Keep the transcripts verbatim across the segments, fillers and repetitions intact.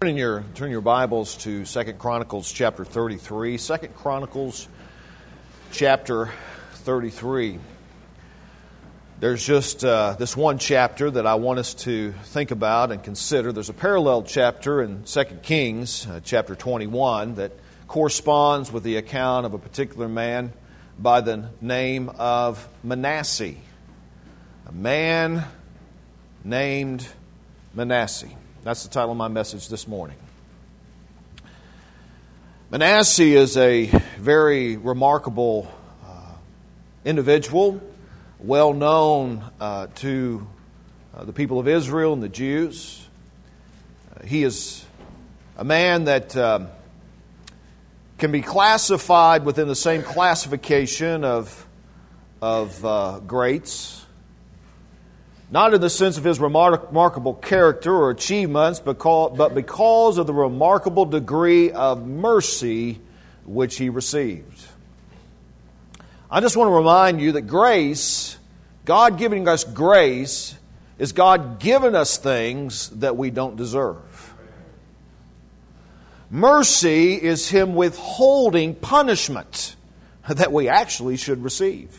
Turn your, turn your Bibles to Second Chronicles chapter thirty-three. Second Chronicles chapter thirty-three. There's just uh, this one chapter that I want us to think about and consider. There's a parallel chapter in Second Kings uh, chapter twenty-one that corresponds with the account of a particular man by the name of Manasseh. A man named Manasseh. That's the title of my message this morning. Manasseh is a very remarkable uh, individual, well known uh, to uh, the people of Israel and the Jews. Uh, he is a man that um, can be classified within the same classification of, of uh, greats. Not in the sense of his remar- remarkable character or achievements, because, but because of the remarkable degree of mercy which he received. I just want to remind you that grace, God giving us grace, is God giving us things that we don't deserve. Mercy is Him withholding punishment that we actually should receive.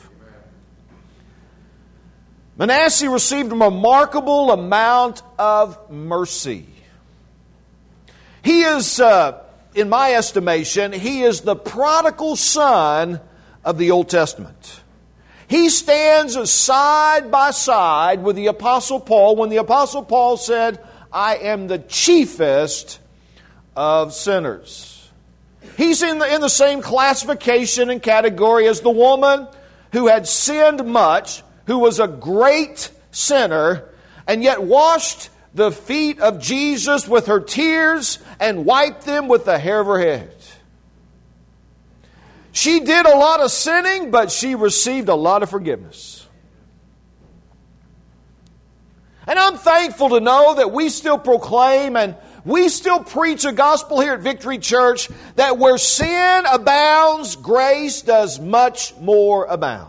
Manasseh received a remarkable amount of mercy. He is, uh, in my estimation, he is the prodigal son of the Old Testament. He stands side by side with the Apostle Paul when the Apostle Paul said, I am the chiefest of sinners. He's in the, in the same classification and category as the woman who had sinned much, who was a great sinner, and yet washed the feet of Jesus with her tears and wiped them with the hair of her head. She did a lot of sinning, but she received a lot of forgiveness. And I'm thankful to know that we still proclaim and we still preach a gospel here at Victory Church that where sin abounds, grace does much more abound.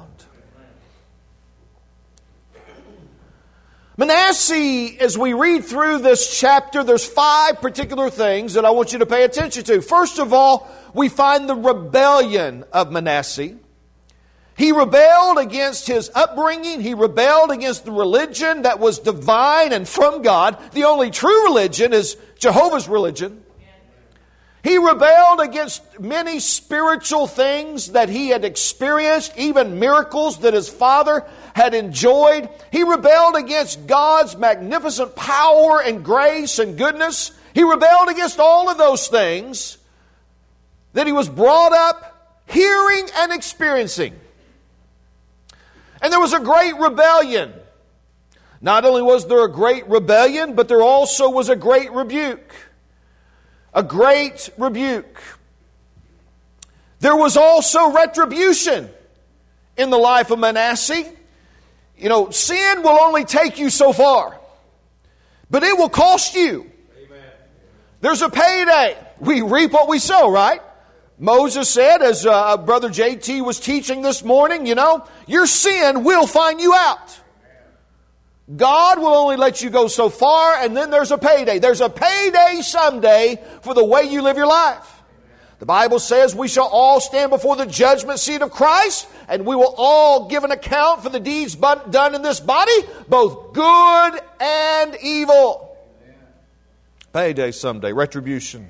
Manasseh, as we read through this chapter, there's five particular things that I want you to pay attention to. First of all, we find the rebellion of Manasseh. He rebelled against his upbringing. He rebelled against the religion that was divine and from God. The only true religion is Jehovah's religion. He rebelled against many spiritual things that he had experienced, even miracles that his father had enjoyed. He rebelled against God's magnificent power and grace and goodness. He rebelled against all of those things that he was brought up hearing and experiencing. And there was a great rebellion. Not only was there a great rebellion, but there also was a great rebuke. A great rebuke. There was also retribution in the life of Manasseh. You know, sin will only take you so far, but it will cost you. Amen. There's a payday. We reap what we sow, right? Moses said, as uh, Brother J T was teaching this morning, you know, your sin will find you out. God will only let you go so far, and then there's a payday. There's a payday someday for the way you live your life. The Bible says we shall all stand before the judgment seat of Christ, and we will all give an account for the deeds done in this body, both good and evil. Payday someday, retribution.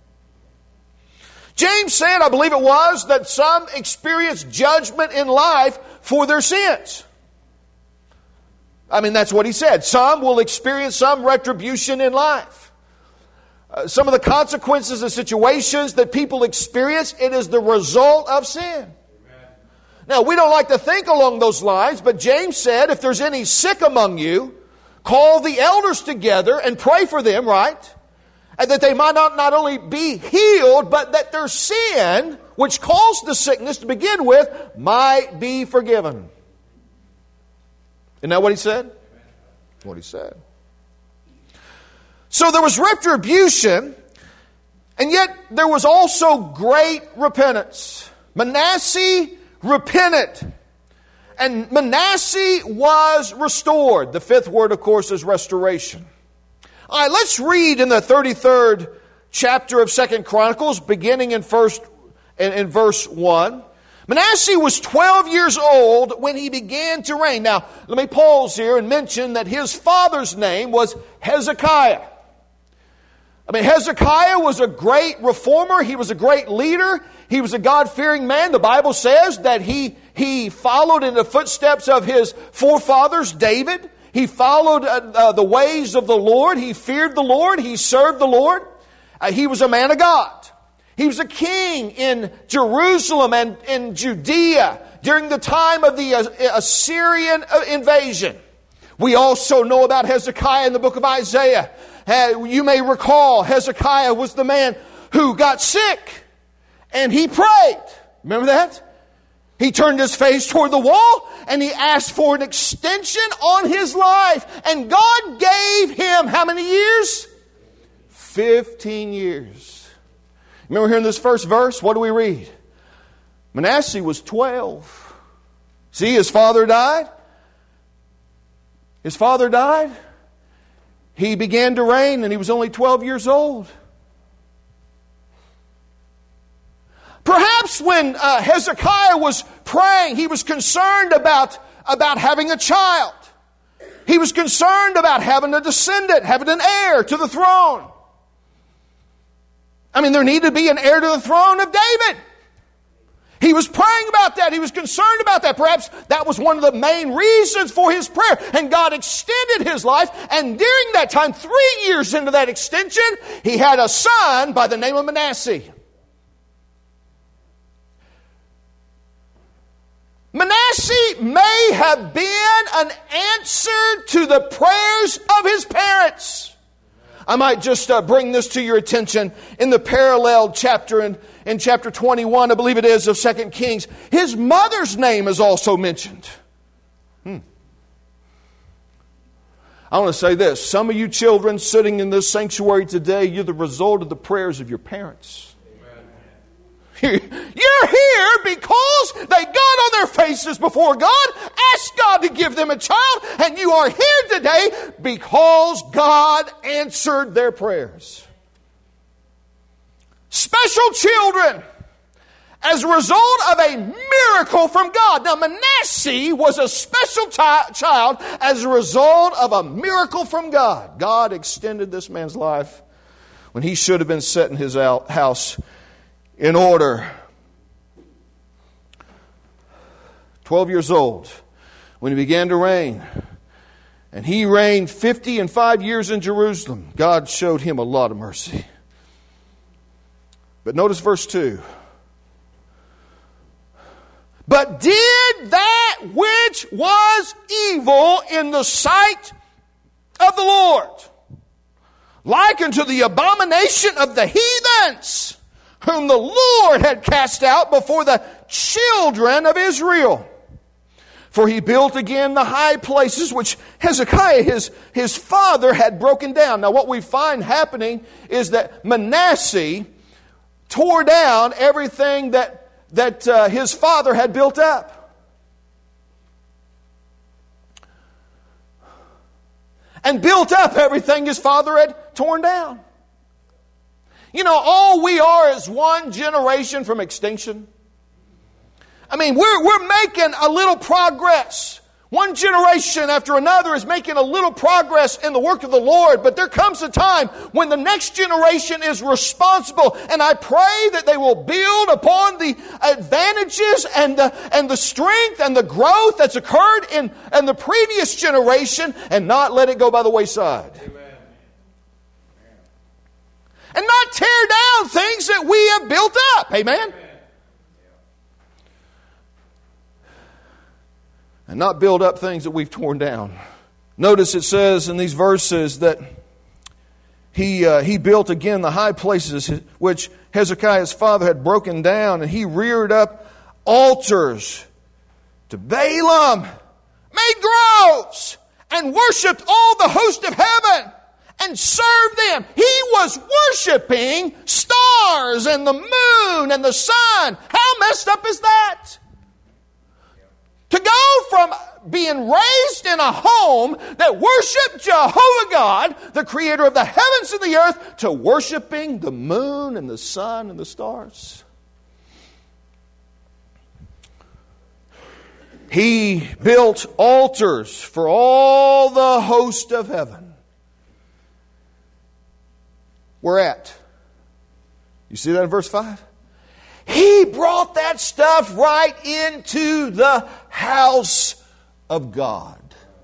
James said, I believe it was, that some experience judgment in life for their sins. I mean, that's what he said. Some will experience some retribution in life. Uh, some of the consequences and situations that people experience, it is the result of sin. Amen. Now, we don't like to think along those lines, but James said, if there's any sick among you, call the elders together and pray for them, right? And that they might not, not only be healed, but that their sin, which caused the sickness to begin with, might be forgiven. Isn't that what he said? What he said. So there was retribution, and yet there was also great repentance. Manasseh repented, and Manasseh was restored. The fifth word, of course, is restoration. All right, let's read in the thirty-third chapter of Second Chronicles, beginning in first in, in verse one. Manasseh was twelve years old when he began to reign. Now, let me pause here and mention that his father's name was Hezekiah. I mean, Hezekiah was a great reformer. He was a great leader. He was a God-fearing man. The Bible says that he, he followed in the footsteps of his forefathers, David. He followed uh, uh, the ways of the Lord. He feared the Lord. He served the Lord. Uh, he was a man of God. He was a king in Jerusalem and in Judea during the time of the Assyrian invasion. We also know about Hezekiah in the book of Isaiah. You may recall Hezekiah was the man who got sick and he prayed. Remember that? He turned his face toward the wall and he asked for an extension on his life. And God gave him how many years? Fifteen years. Remember here in this first verse, what do we read? Manasseh was twelve. See, his father died. His father died. He began to reign and he was only twelve years old. Perhaps when uh, Hezekiah was praying, he was concerned about, about having a child. He was concerned about having a descendant, having an heir to the throne. I mean, there needed to be an heir to the throne of David. He was praying about that. He was concerned about that. Perhaps that was one of the main reasons for his prayer. And God extended his life. And during that time, three years into that extension, he had a son by the name of Manasseh. Manasseh may have been an answer to the prayers of his parents. I might just uh, bring this to your attention in the parallel chapter in, in chapter twenty-one, I believe it is, of Second Kings. His mother's name is also mentioned. Hmm. I want to say this. Some of you children sitting in this sanctuary today, you're the result of the prayers of your parents. You're here because they got on their faces before God, asked God to give them a child, and you are here today because God answered their prayers. Special children as a result of a miracle from God. Now, Manasseh was a special chi- child as a result of a miracle from God. God extended this man's life when he should have been set in his house in order. Twelve years old when he began to reign. And he reigned fifty and five years in Jerusalem. God showed him a lot of mercy. But notice verse two. But did that which was evil in the sight of the Lord, like unto the abomination of the heathens, whom the Lord had cast out before the children of Israel. For he built again the high places which Hezekiah, his, his father, had broken down. Now what we find happening is that Manasseh tore down everything that, that uh, his father had built up. And built up everything his father had torn down. You know, all we are is one generation from extinction. I mean, we're, we're making a little progress. One generation after another is making a little progress in the work of the Lord. But there comes a time when the next generation is responsible. And I pray that they will build upon the advantages and the, and the strength and the growth that's occurred in, in the previous generation and not let it go by the wayside. Amen. And not tear down things that we have built up. Amen? And not build up things that we've torn down. Notice it says in these verses that he, uh, he built again the high places which Hezekiah's father had broken down. And he reared up altars to Balaam, made groves, and worshipped all the host of heaven. And served them. He was worshiping stars and the moon and the sun. How messed up is that? To go from being raised in a home that worshiped Jehovah God, the creator of the heavens and the earth, to worshiping the moon and the sun and the stars. He built altars for all the host of heaven. Where at? You see that in verse five? He brought that stuff right into the house of God.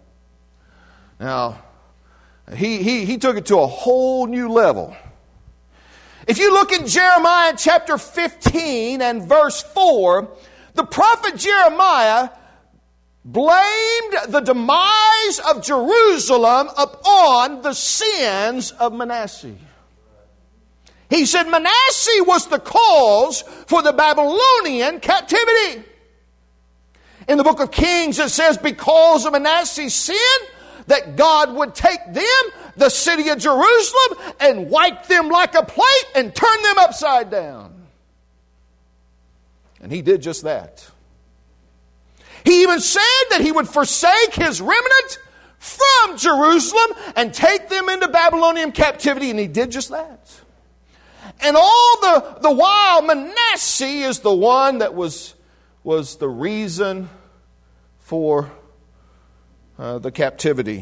Now, he, he, he took it to a whole new level. If you look in Jeremiah chapter fifteen and verse four, the prophet Jeremiah blamed the demise of Jerusalem upon the sins of Manasseh. He said Manasseh was the cause for the Babylonian captivity. In the book of Kings it says because of Manasseh's sin that God would take them, the city of Jerusalem, and wipe them like a plate and turn them upside down. And he did just that. He even said that he would forsake his remnant from Jerusalem and take them into Babylonian captivity, and he did just that. And all the, the while, Manasseh is the one that was, was the reason for uh, the captivity.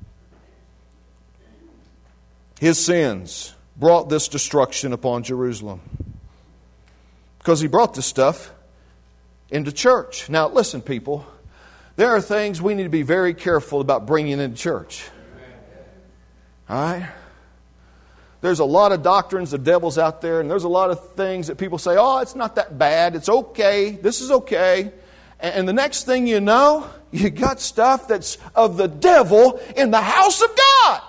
His sins brought this destruction upon Jerusalem. Because he brought this stuff into church. Now, listen, people. There are things we need to be very careful about bringing into church. All right? There's a lot of doctrines of devils out there, and there's a lot of things that people say, oh, it's not that bad, it's okay, this is okay. And the next thing you know, you got stuff that's of the devil in the house of God.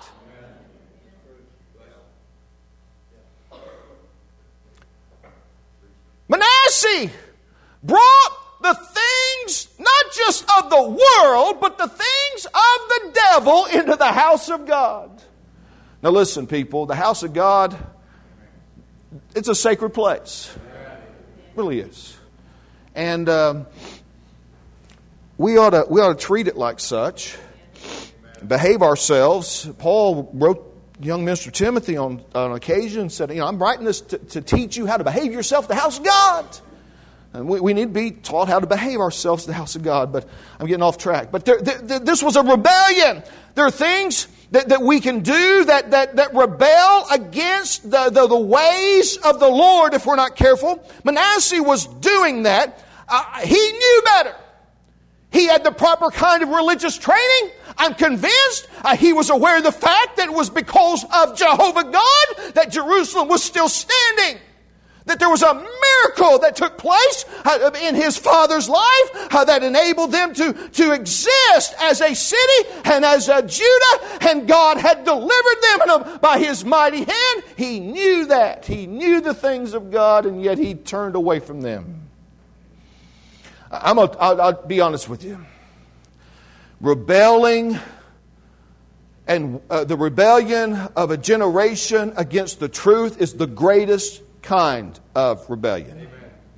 Manasseh brought the things, not just of the world, but the things of the devil into the house of God. Now listen, people, the house of God, it's a sacred place. It really is. And um, we ought to we ought to treat it like such. Behave ourselves. Paul wrote young minister Timothy on, on occasion, said, you know, I'm writing this to, to teach you how to behave yourself in the house of God. And we, we need to be taught how to behave ourselves in the house of God. But I'm getting off track. But there, there, this was a rebellion. There are things that, that we can do that, that, that rebel against the, the, the ways of the Lord if we're not careful. Manasseh was doing that. Uh, he knew better. He had the proper kind of religious training. I'm convinced uh, he was aware of the fact that it was because of Jehovah God that Jerusalem was still standing. That there was a miracle that took place uh, in his father's life uh, that enabled them to, to exist as a city and as a Judah, and God had delivered them by his mighty hand. He knew that. He knew the things of God, and yet he turned away from them. I'm a, I'll, I'll be honest with you. Rebelling and uh, the rebellion of a generation against the truth is the greatest kind of rebellion. Amen.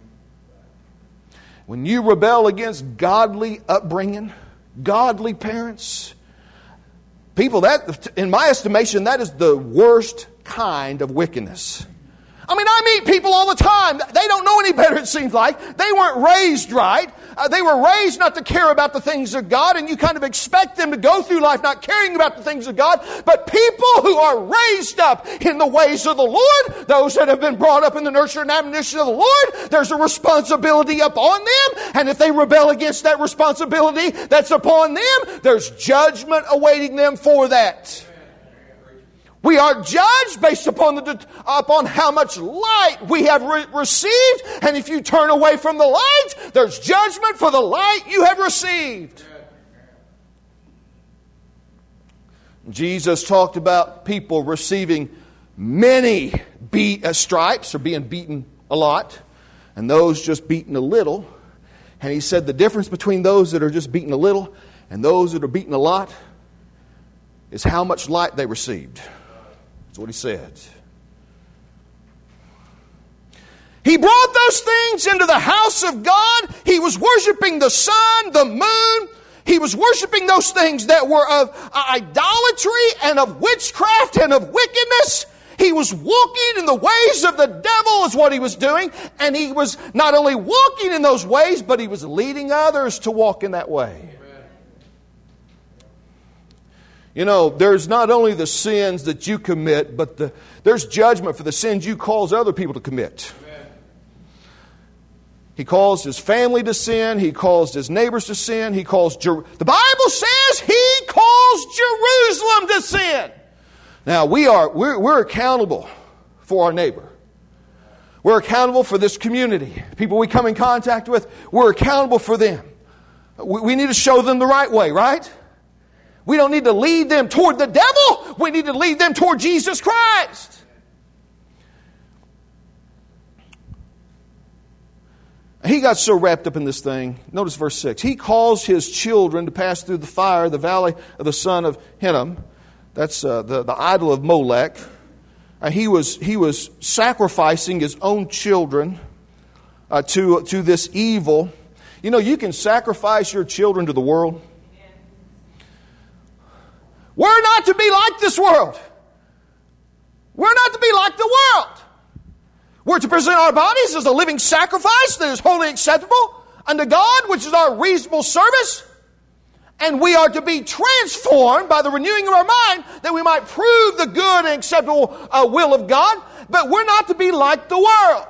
When you rebel against godly upbringing, godly parents, people, that, in my estimation, that is the worst kind of wickedness. I mean, I meet people all the time. They don't know any better, it seems like. They weren't raised right. Uh, they were raised not to care about the things of God, and you kind of expect them to go through life not caring about the things of God. But people who are raised up in the ways of the Lord, those that have been brought up in the nurture and admonition of the Lord, there's a responsibility upon them. And if they rebel against that responsibility that's upon them, there's judgment awaiting them for that. We are judged based upon the upon how much light we have re- received. And if you turn away from the light, there's judgment for the light you have received. Jesus talked about people receiving many beat, uh, stripes or being beaten a lot, and those just beaten a little. And he said the difference between those that are just beaten a little and those that are beaten a lot is how much light they received. That's what he said. He brought those things into the house of God. He was worshiping the sun, the moon. He was worshiping those things that were of idolatry and of witchcraft and of wickedness. He was walking in the ways of the devil is what he was doing. And he was not only walking in those ways, but he was leading others to walk in that way. You know, there's not only the sins that you commit, but the, there's judgment for the sins you cause other people to commit. Amen. He caused his family to sin. He caused his neighbors to sin. He caused Jer- the Bible says he caused Jerusalem to sin. Now we are we're, we're accountable for our neighbor. We're accountable for this community, people we come in contact with. We're accountable for them. We, we need to show them the right way, right? We don't need to lead them toward the devil. We need to lead them toward Jesus Christ. He got so wrapped up in this thing. Notice verse six. He caused his children to pass through the fire, the valley of the son of Hinnom. That's uh, the, the idol of Molech. Uh, he was he was sacrificing his own children uh, to, to this evil. You know, you can sacrifice your children to the world. We're not to be like this world. We're not to be like the world. We're to present our bodies as a living sacrifice that is wholly acceptable unto God, which is our reasonable service. And we are to be transformed by the renewing of our mind that we might prove the good and acceptable uh, will of God. But we're not to be like the world.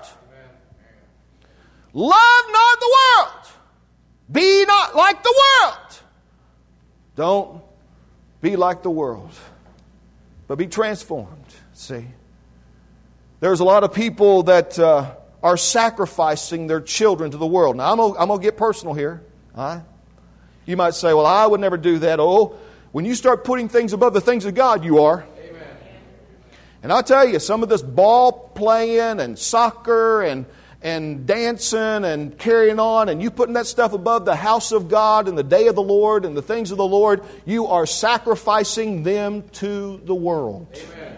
Love not the world. Be not like the world. Don't be like the world, but be transformed. See, there's a lot of people that uh, are sacrificing their children to the world. Now, I'm gonna, I'm gonna get personal here. All right? You might say, well, I would never do that. Oh, when you start putting things above the things of God, you are. Amen. And I'll tell you, some of this ball playing and soccer and and dancing and carrying on, and you putting that stuff above the house of God and the day of the Lord and the things of the Lord, you are sacrificing them to the world. Amen.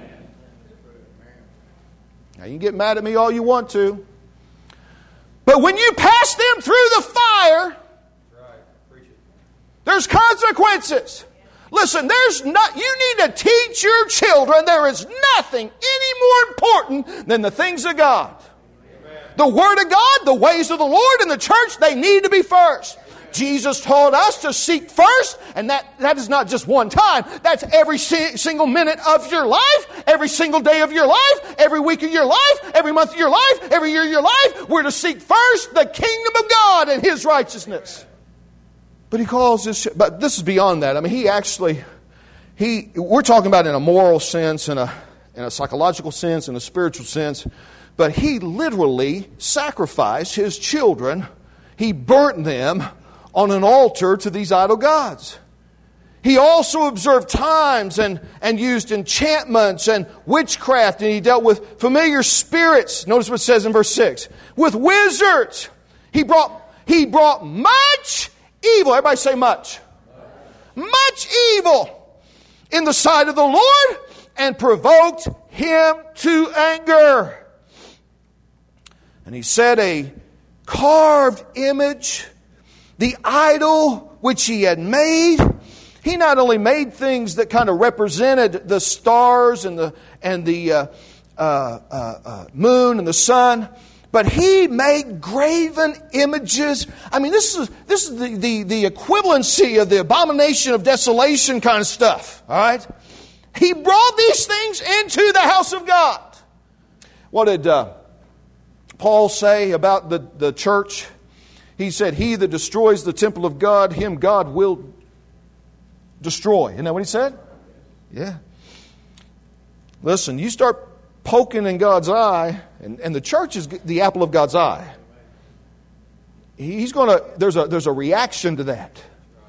Now, you can get mad at me all you want to, but when you pass them through the fire, there's consequences. Listen, there's not. You need to teach your children there is nothing any more important than the things of God. The Word of God, the ways of the Lord, and the church, they need to be first. Jesus taught us to seek first, and that, that is not just one time. That's every si- single minute of your life, every single day of your life, every week of your life, every month of your life, every year of your life. We're to seek first the kingdom of God and His righteousness. But He calls this, but this is beyond that. I mean, He actually, He, we're talking about in a moral sense, in a, in a psychological sense, in a spiritual sense. But He literally sacrificed His children. He burnt them on an altar to these idol gods. He also observed times and, and used enchantments and witchcraft. And He dealt with familiar spirits. Notice what it says in verse six. With wizards. He brought, he brought much evil. Everybody say much. Much evil in the sight of the Lord and provoked Him to anger. And He set a carved image, the idol which He had made. He not only made things that kind of represented the stars and the and the uh, uh, uh, uh, moon and the sun, but He made graven images. I mean, this is this is the, the, the equivalency of the abomination of desolation kind of stuff. All right, He brought these things into the house of God. What did Uh, Paul say about the, the church? He said, he that destroys the temple of God, him God will destroy. Isn't that what he said? Yeah. Listen, you start poking in God's eye, and, and the church is the apple of God's eye. He's going to, there's a, there's a reaction to that.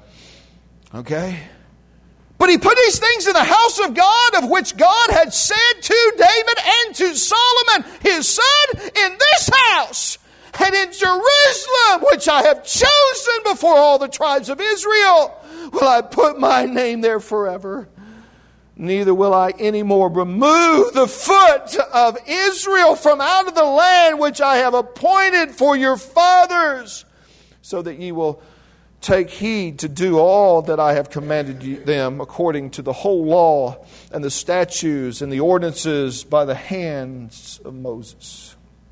Okay? But He put these things in the house of God, of which God had said to David and to Solomon, his son, in this house and in Jerusalem, which I have chosen before all the tribes of Israel, will I put my name there forever. neither will I any more remove the foot of Israel from out of the land which I have appointed for your fathers, so that ye will take heed to do all that I have commanded you, them according to the whole law and the statutes and the ordinances by the hands of Moses.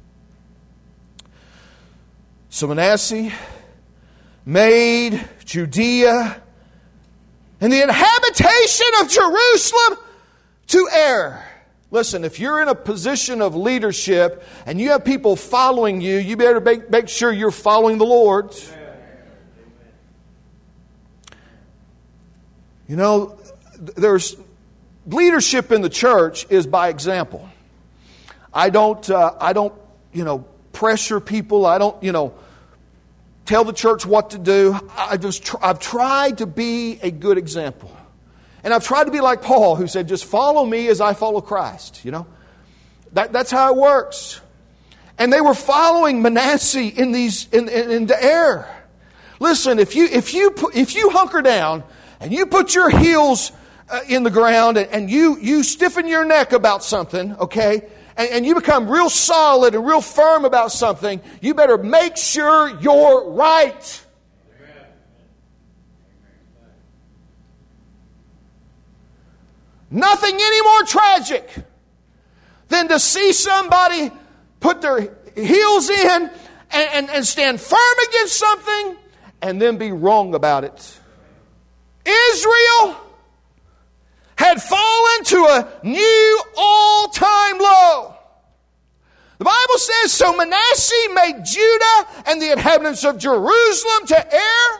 So Manasseh made Judea and the inhabitation of Jerusalem to err. Listen, if you're in a position of leadership and you have people following you, you better make, make sure you're following the Lord. You know, there's leadership in the church is by example. I don't, uh, I don't, you know, pressure people. I don't, you know, tell the church what to do. I just, tr- I've tried to be a good example, and I've tried to be like Paul, who said, "Just follow me as I follow Christ." You know, that that's how it works. And they were following Manasseh in these in, in, in the error. Listen, if you if you put, if you hunker down and you put your heels uh, in the ground and, and you, you stiffen your neck about something, okay, and, and you become real solid and real firm about something, you better make sure you're right. Amen. Nothing any more tragic than to see somebody put their heels in and, and, and stand firm against something and then be wrong about it. Israel had fallen to a new all-time low. The Bible says, so Manasseh made Judah and the inhabitants of Jerusalem to err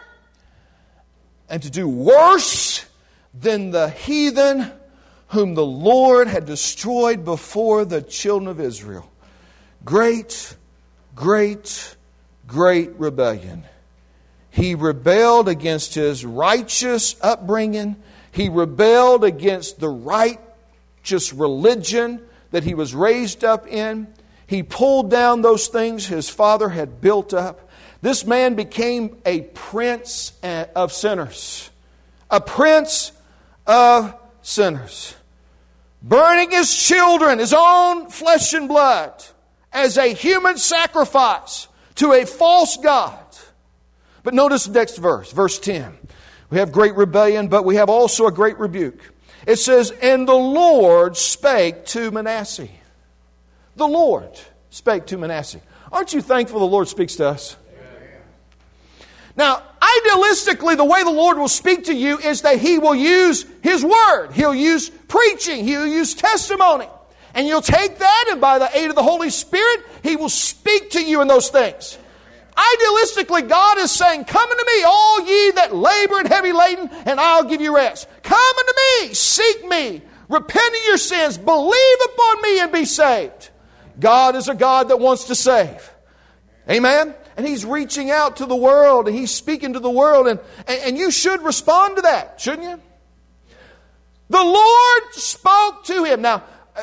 and to do worse than the heathen whom the Lord had destroyed before the children of Israel. Great, great, great rebellion. He rebelled against his righteous upbringing. He rebelled against the righteous religion that he was raised up in. He pulled down those things his father had built up. This man became a prince of sinners. A prince of sinners. Burning his children, his own flesh and blood, as a human sacrifice to a false god. But notice the next verse, verse ten. We have great rebellion, but we have also a great rebuke. It says, and the Lord spake to Manasseh. The Lord spake to Manasseh. Aren't you thankful the Lord speaks to us? Amen. Now, idealistically, the way the Lord will speak to you is that He will use His Word. He'll use preaching. He'll use testimony. And you'll take that, and by the aid of the Holy Spirit, He will speak to you in those things. Idealistically, God is saying, come unto me, all ye that labor and heavy laden, and I'll give you rest. Come unto me, seek me, repent of your sins, believe upon me and be saved. God is a God that wants to save. Amen? And He's reaching out to the world, and He's speaking to the world, and, and, and you should respond to that, shouldn't you? The Lord spoke to him. Now,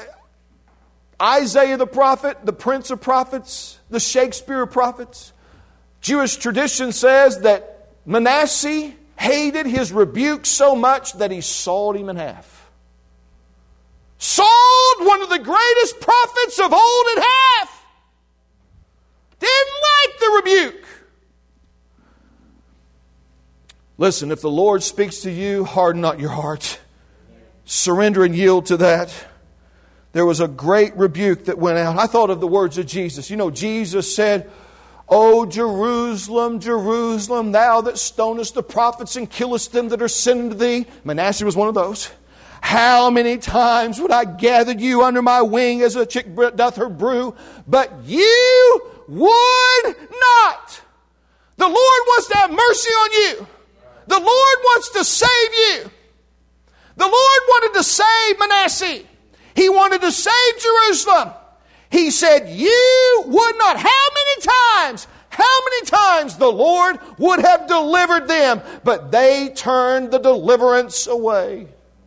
Isaiah the prophet, the prince of prophets, the Shakespeare of prophets, Jewish tradition says that Manasseh hated his rebuke so much that he sawed him in half. Sawed one of the greatest prophets of old in half. Didn't like the rebuke. Listen, if the Lord speaks to you, harden not your heart. Surrender and yield to that. There was a great rebuke that went out. I thought of the words of Jesus. You know, Jesus said, O Jerusalem, Jerusalem, thou that stonest the prophets and killest them that are sent unto thee. Manasseh was one of those. How many times would I gather you under my wing as a chick doth her brew? But you would not. The Lord wants to have mercy on you. The Lord wants to save you. The Lord wanted to save Manasseh. He wanted to save Jerusalem. He said, you would not. How many times, how many times the Lord would have delivered them, but they turned the deliverance away.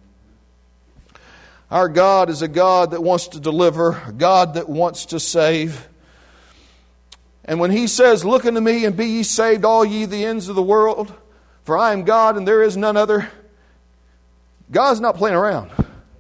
Our God is a God that wants to deliver, a God that wants to save. And when He says, look unto me and be ye saved, all ye the ends of the world, for I am God and there is none other, God's not playing around.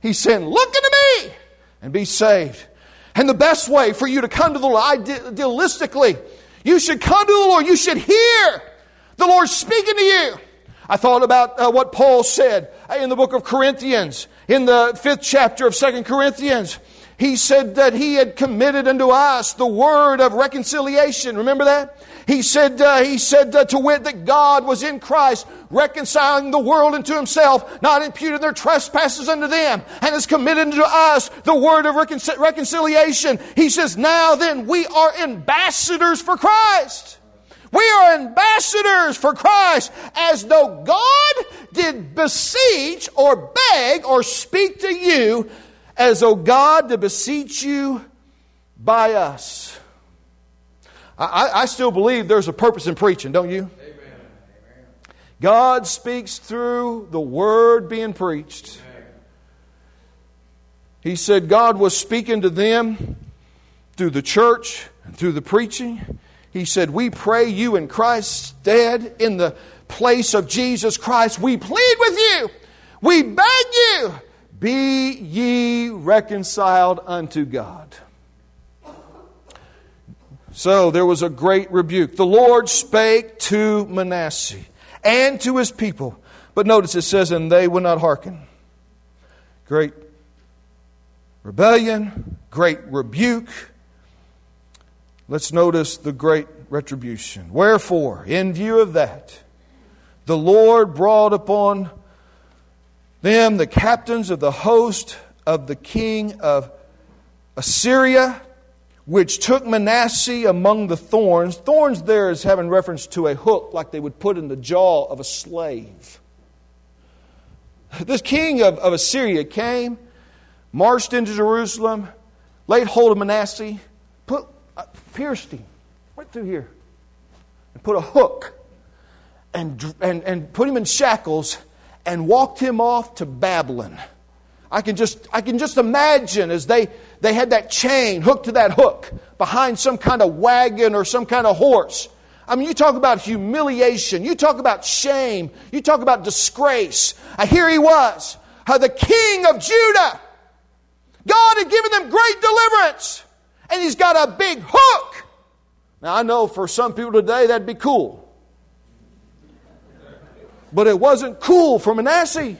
He's saying, look unto me and be saved. And the best way for you to come to the Lord, idealistically, you should come to the Lord. You should hear the Lord speaking to you. I thought about uh, what Paul said in the book of Corinthians, in the fifth chapter of Second Corinthians. He said that He had committed unto us the word of reconciliation. Remember that? He said, uh, he said uh, to wit that God was in Christ reconciling the world unto Himself, not imputing their trespasses unto them, and has committed unto us the word of recon- reconciliation. He says, now then, we are ambassadors for Christ. We are ambassadors for Christ, as though God did beseech or beg or speak to you, as though God did beseech you by us. I, I still believe there's a purpose in preaching, don't you? Amen. God speaks through the word being preached. Amen. He said God was speaking to them through the church and through the preaching. He said, we pray you in Christ's stead, in the place of Jesus Christ. We plead with you. We beg you. Be ye reconciled unto God. So there was a great rebuke. The Lord spake to Manasseh and to his people. But notice it says, and they would not hearken. Great rebellion, great rebuke. Let's notice the great retribution. Wherefore, in view of that, the Lord brought upon them the captains of the host of the king of Assyria, which took Manasseh among the thorns. Thorns there is having reference to a hook like they would put in the jaw of a slave. This king of, of Assyria came, marched into Jerusalem, laid hold of Manasseh, put, uh, pierced him right through here, and put a hook, and, and, and put him in shackles, and walked him off to Babylon. I can just I can just imagine as they, they had that chain hooked to that hook behind some kind of wagon or some kind of horse. I mean, you talk about humiliation. You talk about shame. You talk about disgrace. Uh, here he was, uh, the king of Judah. God had given them great deliverance. And he's got a big hook. Now, I know for some people today that'd be cool. But it wasn't cool for Manasseh.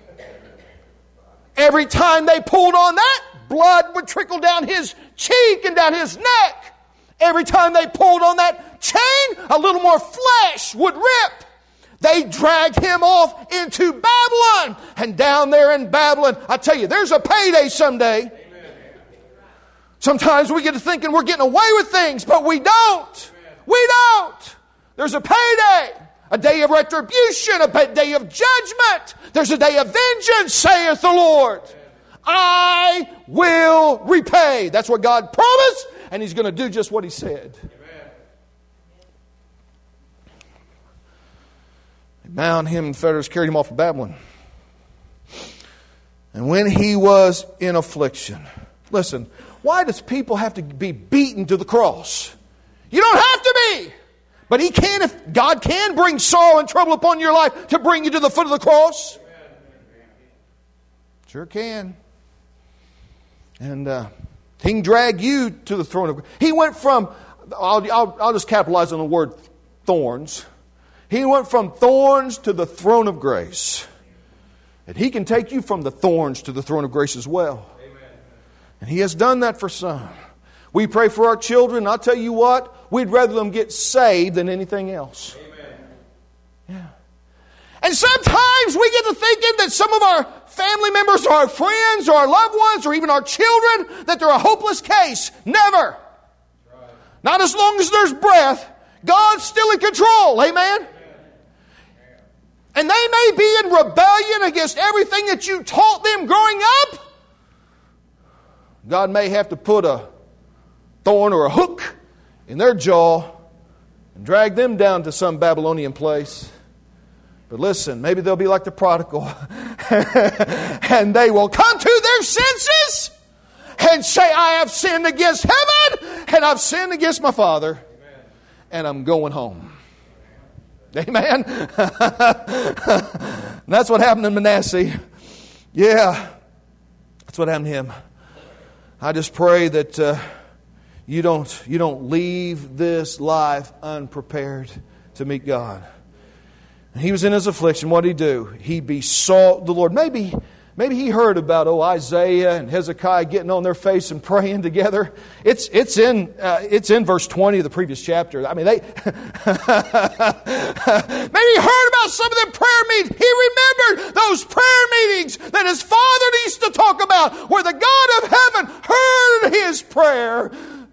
Every time they pulled on that, blood would trickle down his cheek and down his neck. Every time they pulled on that chain, a little more flesh would rip. They dragged him off into Babylon. And down there in Babylon, I tell you, there's a payday someday. Amen. Sometimes we get to thinking we're getting away with things, but we don't. Amen. We don't. There's a payday. A day of retribution, a day of judgment. There's a day of vengeance, saith the Lord. I will repay. That's what God promised, and He's going to do just what He said. Amen. They bound him in fetters, carried him off to Babylon. And when he was in affliction. Listen, why does people have to be beaten to the cross? You don't have to be. But He can, if God can bring sorrow and trouble upon your life to bring you to the foot of the cross. Sure can. And uh, He can drag you to the throne of grace. He went from, I'll, I'll, I'll just capitalize on the word thorns. He went from thorns to the throne of grace. And He can take you from the thorns to the throne of grace as well. Amen. And He has done that for some. We pray for our children. I'll tell you what, we'd rather them get saved than anything else. Amen. Yeah. And sometimes we get to thinking that some of our family members or our friends or our loved ones or even our children, that they're a hopeless case. Never. Right. Not as long as there's breath. God's still in control. Amen? Amen. And they may be in rebellion against everything that you taught them growing up. God may have to put a thorn or a hook in their jaw and drag them down to some Babylonian place. But listen, maybe they'll be like the prodigal and they will come to their senses and say, I have sinned against heaven and I've sinned against my Father. Amen. And I'm going home. Amen. That's what happened to Manasseh. Yeah. That's what happened to him. I just pray that uh, you don't you don't leave this life unprepared to meet God. And he was in his affliction. What did he do? He besought the Lord. Maybe maybe he heard about oh Isaiah and Hezekiah getting on their face and praying together. It's it's in uh, it's in verse twenty of the previous chapter. I mean, they maybe he heard about some of them prayer meetings. He remembered those prayer meetings that his father used to talk about, where the God of heaven heard his prayer.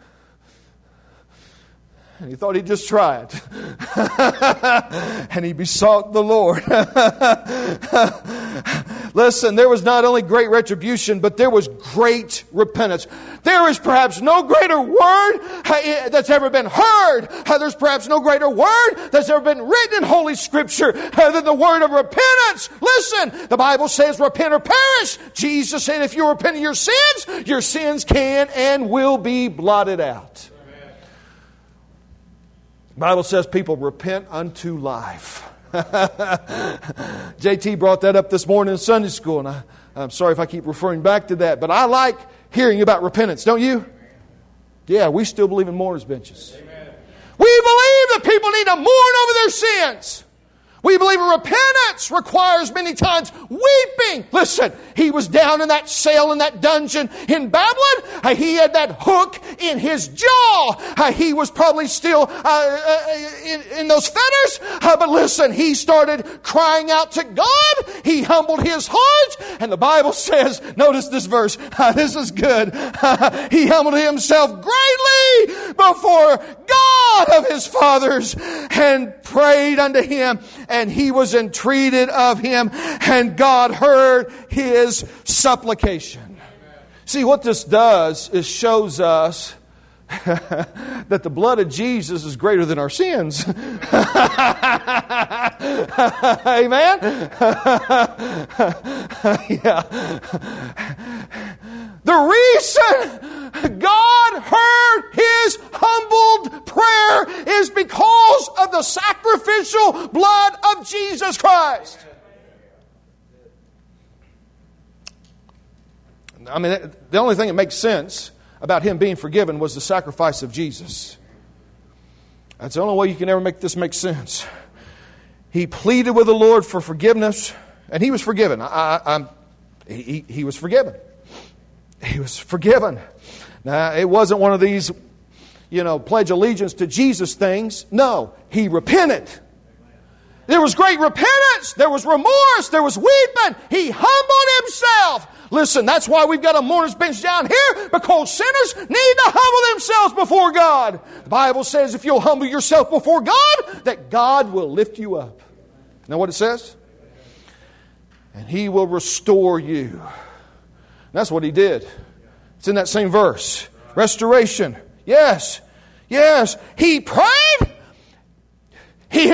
And he thought he'd just try it. And he besought the Lord. Listen, there was not only great retribution, but there was great repentance. There is perhaps no greater word that's ever been heard. There's perhaps no greater word that's ever been written in Holy Scripture than the word of repentance. Listen, the Bible says repent or perish. Jesus said if you repent of your sins, your sins can and will be blotted out. The Bible says people repent unto life. J T brought that up this morning in Sunday school, and I, I'm sorry if I keep referring back to that, but I like hearing about repentance, don't you? Yeah, we still believe in mourners' benches. Amen. We believe that people need to mourn over their sins. We believe repentance requires many times weeping. Listen, he was down in that cell in that dungeon in Babylon. He had that hook in his jaw. He was probably still uh, in, in those fetters. But listen, he started crying out to God. He humbled his heart. And the Bible says, notice this verse. This is good. He humbled himself greatly before God of his fathers and prayed unto him. And he was entreated of him, and God heard his supplication. Amen. See, what this does is shows us that the blood of Jesus is greater than our sins. Amen? Yeah. The reason God heard his humbled prayer is because of the sacrificial blood of Jesus Christ. I mean, the only thing that makes sense about him being forgiven was the sacrifice of Jesus. That's the only way you can ever make this make sense. He pleaded with the Lord for forgiveness, and he was forgiven. I, I, I'm, he, he was forgiven. He was forgiven. Now, it wasn't one of these, you know, pledge allegiance to Jesus things. No, he repented. There was great repentance. There was remorse. There was weeping. He humbled himself. Listen, that's why we've got a mourner's bench down here, because sinners need to humble themselves before God. The Bible says if you'll humble yourself before God, that God will lift you up. Know what it says? And he will restore you. That's what he did. It's in that same verse. Restoration. Yes. Yes. He prayed. He,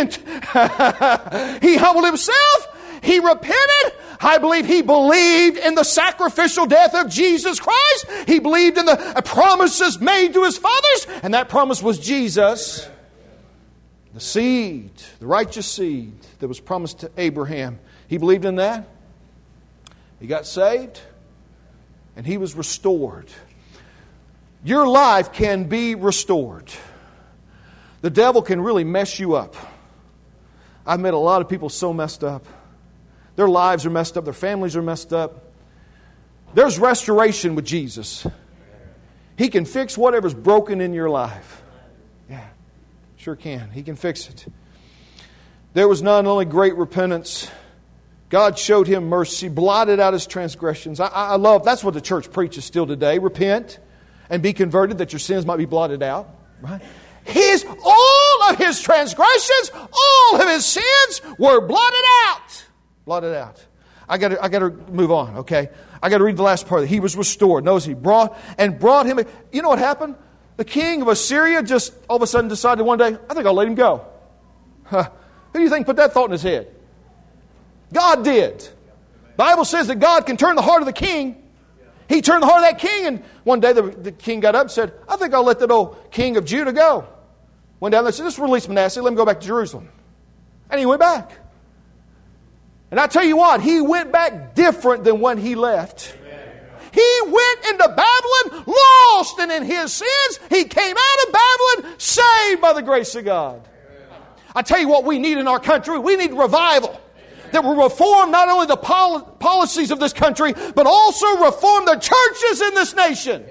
he humbled himself. He repented. I believe he believed in the sacrificial death of Jesus Christ. He believed in the promises made to his fathers. And that promise was Jesus. The seed, the righteous seed that was promised to Abraham. He believed in that. He got saved. And he was restored. Your life can be restored. The devil can really mess you up. I've met a lot of people so messed up. Their lives are messed up. Their families are messed up. There's restoration with Jesus. He can fix whatever's broken in your life. Yeah, sure can. He can fix it. There was not only great repentance, God showed him mercy, blotted out his transgressions. I, I love, that's what the church preaches still today. Repent and be converted that your sins might be blotted out. Right? His, all of his transgressions, all of his sins were blotted out. Blotted out. I got to, I got to move on, okay? I got to read the last part. He was restored. Notice he brought, and brought him, you know what happened? The king of Assyria just all of a sudden decided one day, I think I'll let him go. Huh. Who do you think put that thought in his head? God did. The Bible says that God can turn the heart of the king. He turned the heart of that king, and one day the, the king got up and said, I think I'll let that old king of Judah go. Went down there and said, just release Manasseh, let him go back to Jerusalem. And he went back. And I tell you what, he went back different than when he left. He He went into Babylon lost, and in his sins, he came out of Babylon saved by the grace of God. I tell you what we need in our country. We need revival that will reform not only the pol- policies of this country, but also reform the churches in this nation.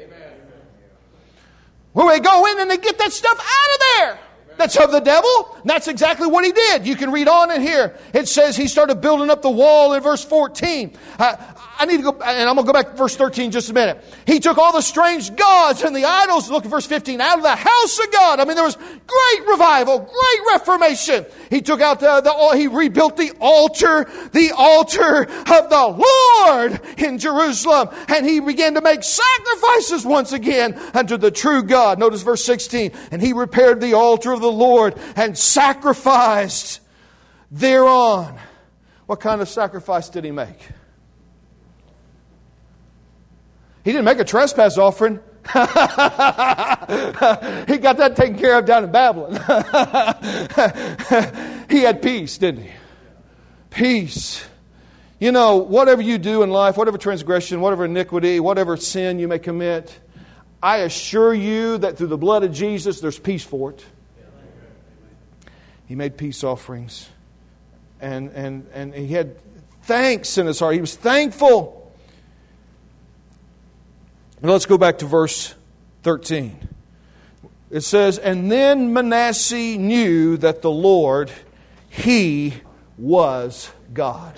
Where we go in and they get that stuff out of there. That's of the devil. And that's exactly what he did. You can read on in here. It says he started building up the wall in verse fourteen. Uh, I need to go, and I'm going to go back to verse thirteen just a minute. He took all the strange gods and the idols, look at verse fifteen, out of the house of God. I mean, there was great revival, great reformation. He took out the, the he rebuilt the altar, the altar of the Lord in Jerusalem. And he began to make sacrifices once again unto the true God. Notice verse sixteen. And he repaired the altar of the Lord and sacrificed thereon. What kind of sacrifice did he make? He didn't make a trespass offering. He got that taken care of down in Babylon. He had peace, didn't he? Peace. You know, whatever you do in life, whatever transgression, whatever iniquity, whatever sin you may commit, I assure you that through the blood of Jesus, there's peace for it. He made peace offerings. And, and, and he had thanks in his heart. He was thankful. Let's go back to verse thirteen. It says, and then Manasseh knew that the Lord, He was God.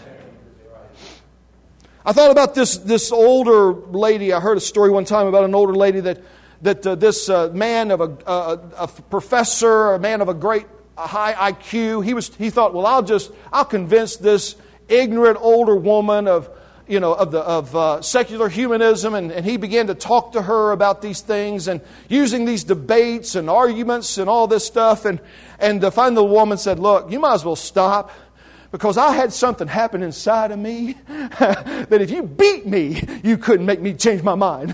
I thought about this, this older lady. I heard a story one time about an older lady that, that uh, this uh, man of a, uh, a professor, a man of a great a high I Q, he was he thought, well, I'll just, I'll convince this ignorant older woman of you know, of the of uh, secular humanism, and, and he began to talk to her about these things and using these debates and arguments and all this stuff. And and uh, finally the woman said, look, you might as well stop, because I had something happen inside of me that if you beat me, you couldn't make me change my mind.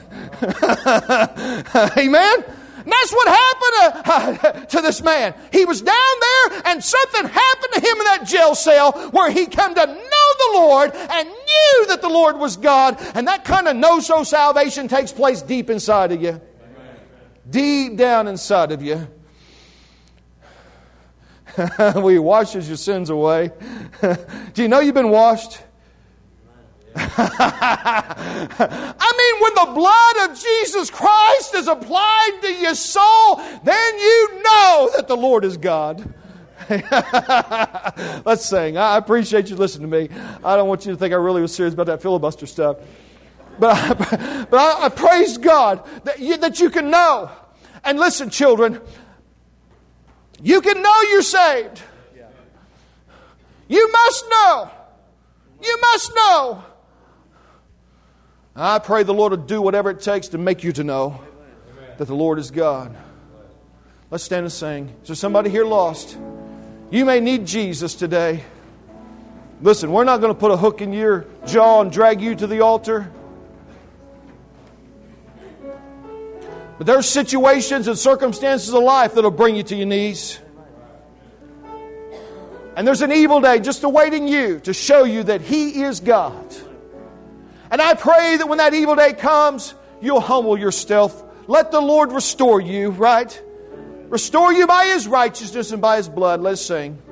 Amen? And that's what happened to, uh, to this man. He was down there and something happened to him in that jail cell where he came to know the Lord and knew that the Lord was God. And that kind of know-so salvation takes place deep inside of you. Amen. Deep down inside of you. Well, He washes your sins away. Do you know you've been washed? I mean, when the blood of Jesus Christ is applied to your soul, then you know that the Lord is God. Let's sing. I appreciate you listening to me. I don't want you to think I really was serious about that filibuster stuff. But I, but I, I praise God that you, that you can know. And listen, children, you can know you're saved. You must know. You must know. I pray the Lord will do whatever it takes to make you to know that the Lord is God. Let's stand and sing. Is there somebody here lost? You may need Jesus today. Listen, we're not going to put a hook in your jaw and drag you to the altar. But there's situations and circumstances of life that will bring you to your knees. And there's an evil day just awaiting you to show you that He is God. And I pray that when that evil day comes, you'll humble yourself. Let the Lord restore you, right? Restore you by His righteousness and by His blood. Let's sing.